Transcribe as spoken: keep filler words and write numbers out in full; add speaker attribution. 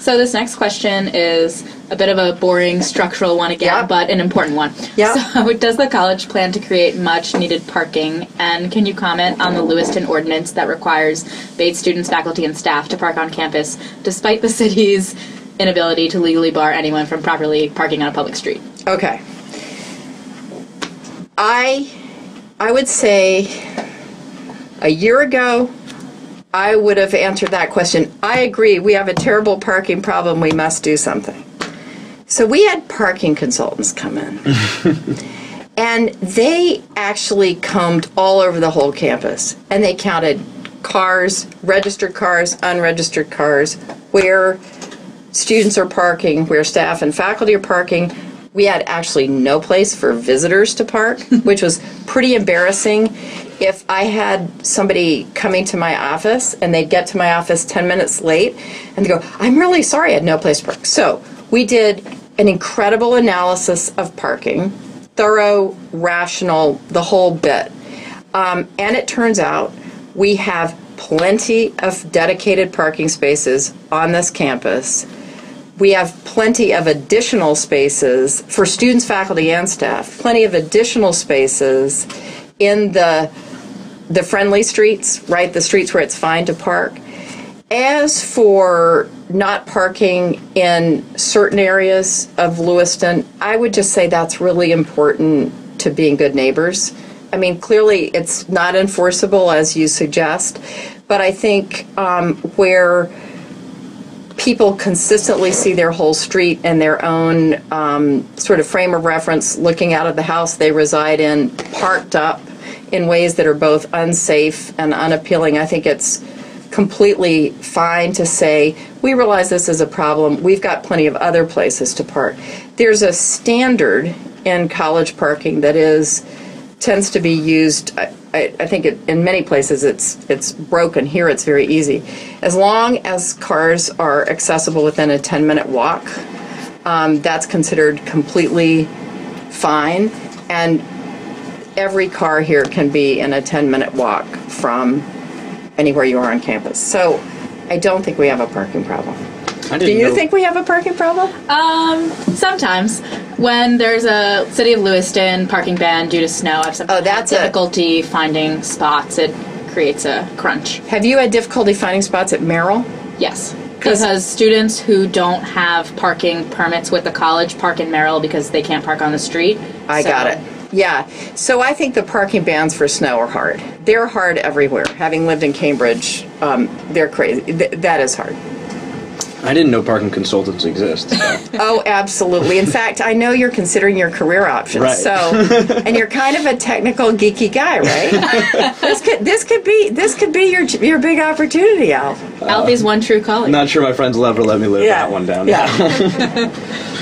Speaker 1: So this next question is a bit of a boring structural one again,
Speaker 2: Yeah.
Speaker 1: but an important one.
Speaker 2: Yeah.
Speaker 1: So does the college plan to create much needed parking? And can you comment on the Lewiston ordinance that requires Bates students, faculty, and staff to park on campus despite the city's inability to legally bar anyone from properly parking on a public street?
Speaker 2: Okay. I I would say a year ago, I would have answered that question. I agree, we have a terrible parking problem, we must do something. So we had parking consultants come in. And they actually combed all over the whole campus. And they counted cars, registered cars, unregistered cars, where students are parking, where staff and faculty are parking. We had actually no place for visitors to park, which was pretty embarrassing. If I had somebody coming to my office and they'd get to my office ten minutes late and they go, I'm really sorry, I had no place to park. So we did an incredible analysis of parking, thorough, rational, the whole bit. Um, and it turns out we have plenty of dedicated parking spaces on this campus. We have plenty of additional spaces for students, faculty, and staff, plenty of additional spaces in the the friendly streets, right, the streets where it's fine to park. As for not parking in certain areas of Lewiston, I would just say that's really important to being good neighbors. I mean, clearly it's not enforceable, as you suggest, but I think um, where people consistently see their whole street in their own um, sort of frame of reference, looking out of the house they reside in, parked up in ways that are both unsafe and unappealing. I think it's completely fine to say, we realize this is a problem. We've got plenty of other places to park. There's a standard in college parking that is tends to be used. I, I, I think it, in many places it's it's broken. Here it's very easy. As long as cars are accessible within a ten minute walk, um, that's considered completely fine. And every car here can be in a ten minute walk from anywhere you are on campus. So I don't think we have a parking problem.
Speaker 3: I
Speaker 2: Do
Speaker 3: didn't
Speaker 2: you
Speaker 3: know.
Speaker 2: think we have a parking problem?
Speaker 1: Um, sometimes when there's a City of Lewiston parking ban due to snow, I've sometimes
Speaker 2: Oh, that's
Speaker 1: had
Speaker 2: it.
Speaker 1: difficulty finding spots. It creates a crunch.
Speaker 2: Have you had difficulty finding spots at Merrill?
Speaker 1: Yes. Because students who don't have parking permits with the college park in Merrill because they can't park on the street.
Speaker 2: I
Speaker 1: So-
Speaker 2: got it. Yeah. So I think the parking bans for snow are hard. They're hard everywhere. Having lived in Cambridge, um, they're crazy. Th- that is hard.
Speaker 3: I didn't know parking consultants exist. So.
Speaker 2: Oh, absolutely. In fact, I know you're considering your career options.
Speaker 3: Right.
Speaker 2: So, and you're kind of a technical, geeky guy, right? this could this could be this could be your your big opportunity, Al.
Speaker 1: Alfie's one true calling.
Speaker 3: I'm not sure my friends will ever let me live
Speaker 2: Yeah.
Speaker 3: that one down.
Speaker 2: Yeah.